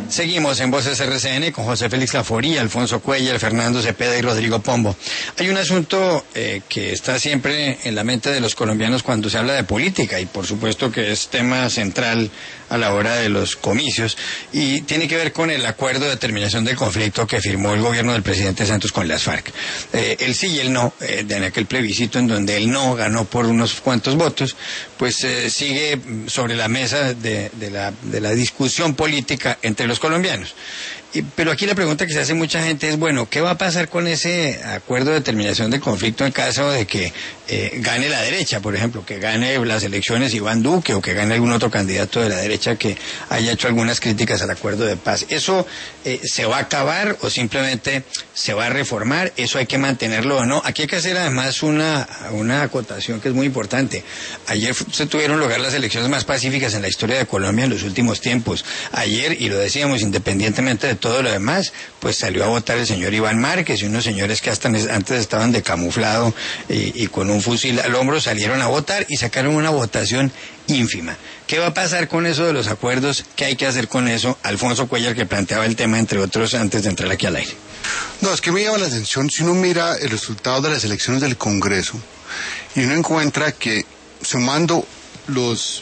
Seguimos en Voces RCN con José Félix Laforía, Alfonso Cuellar, Fernando Cepeda y Rodrigo Pombo. Hay un asunto que está siempre en la mente de los colombianos cuando se habla de política, y por supuesto que es tema central a la hora de los comicios, y tiene que ver con el acuerdo de terminación del conflicto que firmó el gobierno del presidente Santos con las FARC. El sí y el no, en aquel plebiscito en donde el no ganó por unos cuantos votos, pues sigue sobre la mesa de la discusión política entre los colombianos. Pero aquí la pregunta que se hace mucha gente es, bueno, ¿qué va a pasar con ese acuerdo de terminación del conflicto en caso de que gane la derecha, por ejemplo, que gane las elecciones Iván Duque o que gane algún otro candidato de la derecha que haya hecho algunas críticas al acuerdo de paz? ¿Eso se va a acabar o simplemente se va a reformar? ¿Eso hay que mantenerlo o no? Aquí hay que hacer además una acotación que es muy importante. Ayer se tuvieron lugar las elecciones más pacíficas en la historia de Colombia en los últimos tiempos. Ayer, y lo decíamos, independientemente de todo lo demás, pues salió a votar el señor Iván Márquez y unos señores que hasta antes estaban de camuflado y con un fusil al hombro salieron a votar y sacaron una votación ínfima. ¿Qué va a pasar con eso de los acuerdos? ¿Qué hay que hacer con eso? Alfonso Cuellar, que planteaba el tema, entre otros, antes de entrar aquí al aire. No, es que me llama la atención si uno mira el resultado de las elecciones del Congreso y uno encuentra que sumando los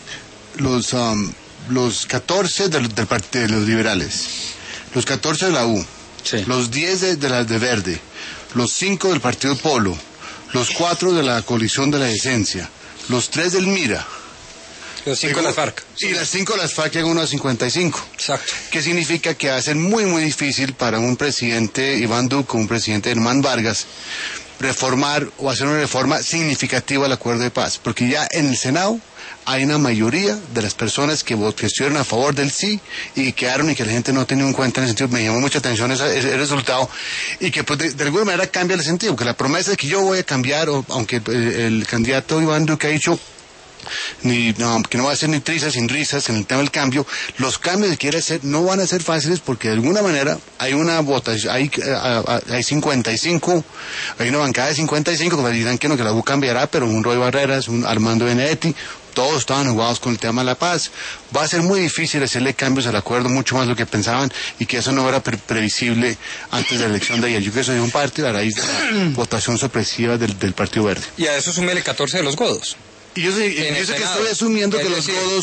14 del Partido de los Liberales, los 14 de la U, sí, los 10 de las de Verde, los 5 del Partido Polo, los 4 de la Coalición de la Decencia, los 3 del MIRA, los 5 de las FARC. Y las 5 de las FARC llegan a unos 55. Exacto. ¿Qué significa? Que va a ser muy, muy difícil para un presidente Iván Duque, un presidente Germán Vargas, reformar o hacer una reforma significativa al acuerdo de paz. Porque ya en el Senado hay una mayoría de las personas que estuvieron a favor del sí y quedaron y que la gente no tenía en cuenta en el sentido. Me llamó mucha atención ese resultado y que pues de alguna manera cambia el sentido, porque la promesa de que yo voy a cambiar, aunque el candidato Iván Duque ha dicho que no va a ser ni trizas sin risas en el tema del cambio, los cambios que quiere hacer no van a ser fáciles porque de alguna manera hay una votación, hay 55, hay una bancada de 55 que dirán que no, que la U cambiará, pero un Roy Barreras, un Armando Benedetti, todos estaban jugados con el tema de la paz. Va a ser muy difícil hacerle cambios al acuerdo, mucho más de lo que pensaban, y que eso no era previsible antes de la elección de ayer. Yo creo que eso es un parte a raíz de la votación sorpresiva del Partido Verde. Y a eso súmele 14 de los godos. Y yo sé que estoy asumiendo que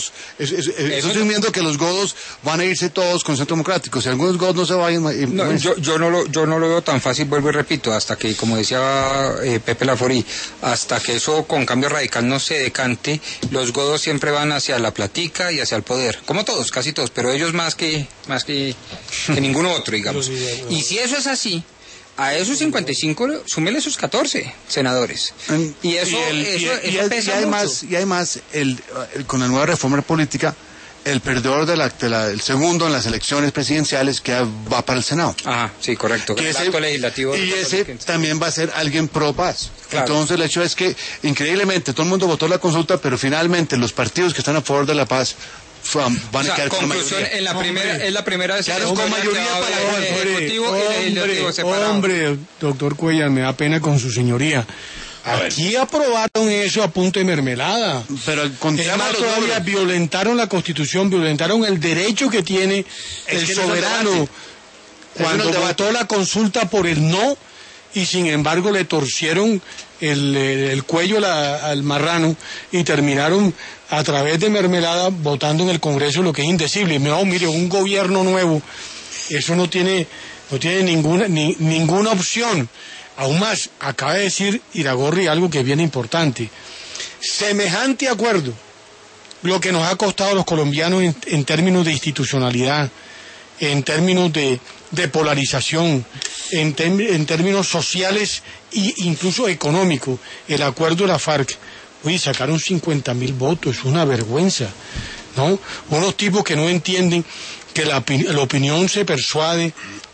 los godos van a irse todos con Centro Democrático. Si algunos godos no se vayan... No, yo no lo veo tan fácil, vuelvo y repito, hasta que, como decía Pepe Laforí, hasta que eso con cambio radical no se decante, los godos siempre van hacia la platica y hacia el poder, como todos, casi todos, pero ellos más que ningún otro, digamos. Y si eso es así, a esos 55, súmele esos 14 senadores. Y eso pesa mucho. Y además, con la nueva reforma política, el perdedor el segundo en las elecciones presidenciales que va para el Senado. Ajá, sí, correcto. Que el acto legislativo. Y ese también va a ser alguien pro paz. Claro. Entonces el hecho es que, increíblemente, todo el mundo votó la consulta, pero finalmente los partidos que están a favor de la paz van a quedar con mayoría. Es la primera vez que con mayoría para el ejecutivo y el legislativo separado. Hombre, doctor Cuellar, me da pena con su señoría. Aquí aprobaron eso a punto de mermelada. Pero todavía violentaron la Constitución, violentaron el derecho que tiene el soberano cuando votó la consulta por el no, y sin embargo le torcieron el cuello al marrano y terminaron a través de mermelada votando en el Congreso lo que es indecible. No, mire, un gobierno nuevo, eso no tiene ninguna opción. Aún más, acaba de decir Iragorri algo que es bien importante. Semejante acuerdo, lo que nos ha costado a los colombianos en términos de institucionalidad, en términos de polarización, en términos sociales e incluso económicos, el acuerdo de la FARC. Oye, sacaron 50.000 votos, es una vergüenza, ¿no? Unos tipos que no entienden que la opinión se persuade,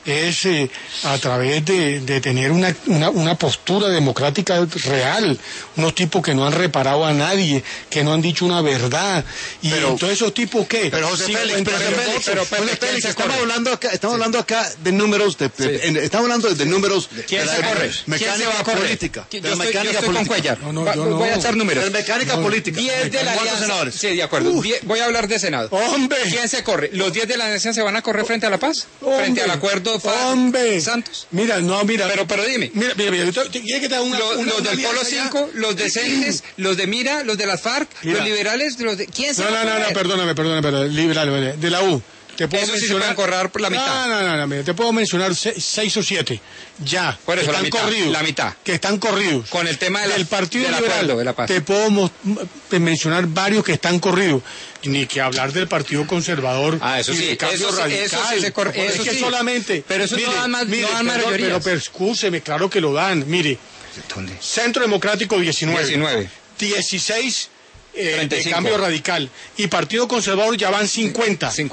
es a través de tener una postura democrática real, unos tipos que no han reparado a nadie, que no han dicho una verdad, y todos esos tipos que... Pero José Félix, estamos hablando acá de números, estamos hablando de números... ¿Quién se corre? Mecánica política. Yo estoy con Cuellar. Voy a echar números. De mecánica política. 10 de la alianza. Sí, de acuerdo. Voy a hablar de Senado. ¡Hombre! ¿Quién se corre? ¿Los 10 de la alianza se van a correr frente a la paz? ¿Frente al acuerdo Santos? Mira. Pero dime. Mira, ¿quieres que te haga los del Polo 5, los decentes, los de Mira, los de las FARC, los liberales, los de... ¿Quién se va a correr? Perdóname, liberales, de la U. Te puedo eso mencionar... sí se pueden correr por la mitad. No, te puedo mencionar 6 o 7, ya, por eso, que están corridos. La mitad. Que están corridos. Con el tema del Partido del Liberal, de la paz. te puedo mencionar varios que están corridos. Ni que hablar del Partido Conservador. Eso sí, Cambio Radical. Eso sí se corre. Es que solamente... Pero eso no dan mayorías. Pero excúseme, claro que lo dan. Mire, ¿dónde? Centro Democrático 19. 16... de Cambio Radical, y Partido Conservador ya van 50. Sí.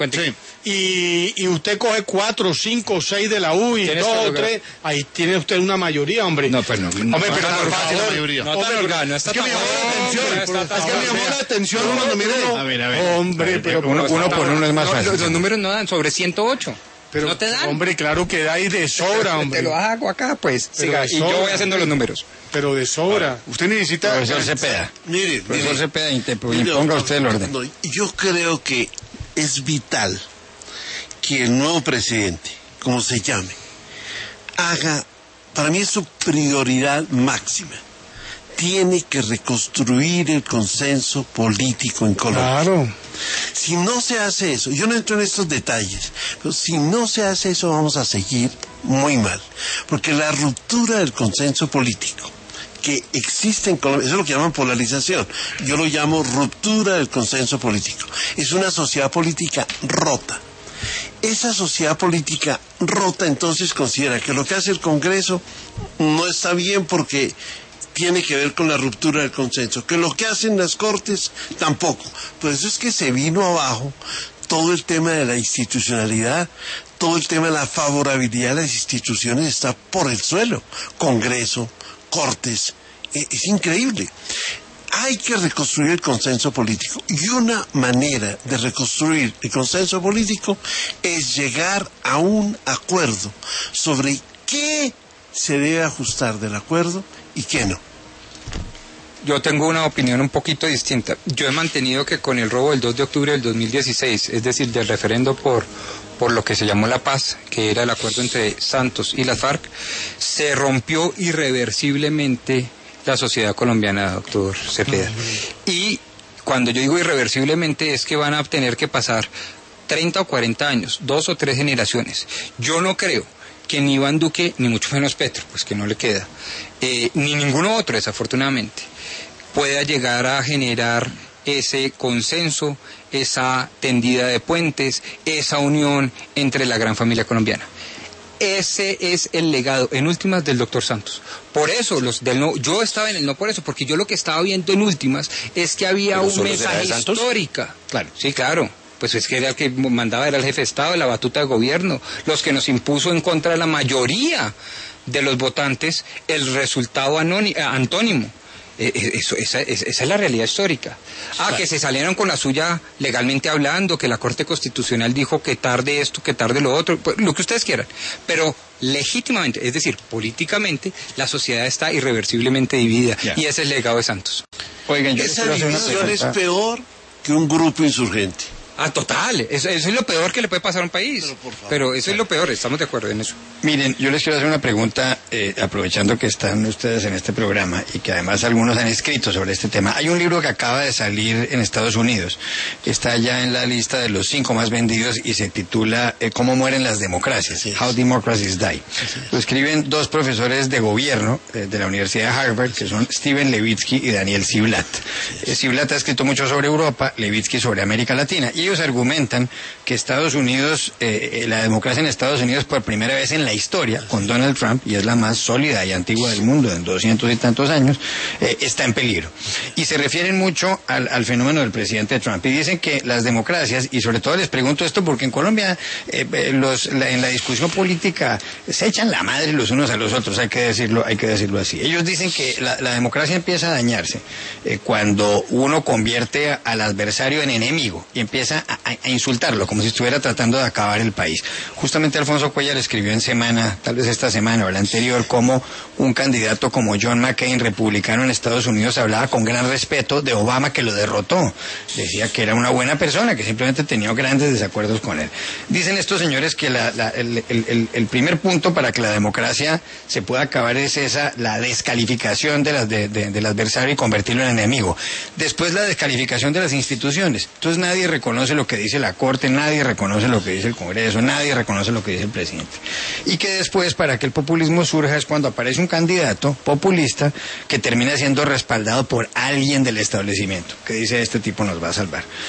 Y usted coge 4, 5, 6 de la U y 2 o 3, ahí tiene usted una mayoría, hombre. No, pero no. Hombre, pero por favor. No está tan Es que me llamó la atención cuando miré. A ver. Hombre, pero uno por uno es más fácil. Los números no dan sobre 108. Pero, ¿no te dan? Hombre, claro que da y de sobra, hombre. Te lo hago acá, pues. Siga, y yo voy haciendo los números. Pero de sobra. Usted necesita... Profesor Cepeda. Mire, Profesor Cepeda, imponga usted el orden. Yo creo que es vital que el nuevo presidente, como se llame, haga, para mí es su prioridad máxima. Tiene que reconstruir el consenso político en Colombia. Claro. Si no se hace eso, yo no entro en estos detalles, pero si no se hace eso vamos a seguir muy mal. Porque la ruptura del consenso político que existe en Colombia, eso es lo que llaman polarización, yo lo llamo ruptura del consenso político. Es una sociedad política rota. Esa sociedad política rota entonces considera que lo que hace el Congreso no está bien porque tiene que ver con la ruptura del consenso, que lo que hacen las Cortes tampoco. Por eso es que se vino abajo todo el tema de la institucionalidad, todo el tema de la favorabilidad de las instituciones está por el suelo. Congreso, Cortes, es increíble. Hay que reconstruir el consenso político y una manera de reconstruir el consenso político es llegar a un acuerdo sobre qué se debe ajustar del acuerdo y qué no. Yo tengo una opinión un poquito distinta. Yo he mantenido que con el robo del 2 de octubre del 2016, es decir, del referendo por lo que se llamó la paz, que era el acuerdo entre Santos y las FARC, se rompió irreversiblemente la sociedad colombiana, doctor Cepeda. Y cuando yo digo irreversiblemente es que van a tener que pasar 30 o 40 años, 2 o 3 generaciones. Yo no creo que ni Iván Duque, ni mucho menos Petro, pues que no le queda, ni ninguno otro, desafortunadamente, pueda llegar a generar ese consenso, esa tendida de puentes, esa unión entre la gran familia colombiana. Ese es el legado, en últimas, del doctor Santos. Por eso, los del no, yo estaba en el no por eso, porque yo lo que estaba viendo en últimas es que había un mensaje histórico. Claro, sí, claro. Pues es que era el que mandaba, era el jefe de Estado, la batuta de gobierno, los que nos impuso en contra de la mayoría de los votantes el resultado antónimo. Esa es la realidad histórica. Que se salieron con la suya legalmente hablando, que la Corte Constitucional dijo que tarde esto, que tarde lo otro, pues, lo que ustedes quieran. Pero legítimamente, es decir, políticamente, la sociedad está irreversiblemente dividida. Y ese es el legado de Santos. Oigan, esa división es peor que un grupo insurgente. Total, eso es lo peor que le puede pasar a un país. Pero eso es lo peor, estamos de acuerdo en eso. Miren, yo les quiero hacer una pregunta, aprovechando que están ustedes en este programa y que además algunos han escrito sobre este tema. Hay un libro que acaba de salir en Estados Unidos, está ya en la lista de los 5 más vendidos y se titula ¿Cómo mueren las democracias? How Democracies Die. Lo escriben 2 profesores de gobierno de la Universidad de Harvard, que son Steven Levitsky y Daniel Ziblatt. Ziblatt ha escrito mucho sobre Europa, Levitsky sobre América Latina. Y ellos argumentan que Estados Unidos, la democracia en Estados Unidos por primera vez en la historia, con Donald Trump, y es la más sólida y antigua del mundo en 200 y tantos años, está en peligro. Y se refieren mucho al fenómeno del presidente Trump. Y dicen que las democracias, y sobre todo les pregunto esto porque en Colombia en la discusión política se echan la madre los unos a los otros, hay que decirlo así. Ellos dicen que la democracia empieza a dañarse cuando uno convierte al adversario en enemigo y empieza a insultarlo, como si estuviera tratando de acabar el país. Justamente Alfonso Cuellar escribió en Semana, tal vez esta semana o la anterior, como un candidato como John McCain, republicano en Estados Unidos, hablaba con gran respeto de Obama, que lo derrotó. Decía que era una buena persona, que simplemente tenía grandes desacuerdos con él. Dicen estos señores que el primer punto para que la democracia se pueda acabar es la descalificación del adversario y convertirlo en enemigo. Después la descalificación de las instituciones. Entonces nadie reconoce lo que dice la Corte, nadie reconoce lo que dice el Congreso, nadie reconoce lo que dice el presidente. Y que después, para que el populismo surja, es cuando aparece un candidato populista que termina siendo respaldado por alguien del establecimiento, que dice: este tipo nos va a salvar.